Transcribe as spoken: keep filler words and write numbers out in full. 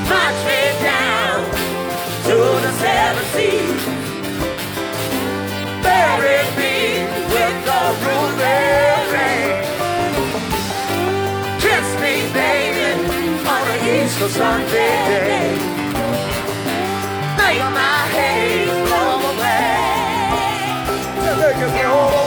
march me down to the seven seas, bury me with the ruby rain, kiss me, baby, on the Easter Sunday, make my hate blow away.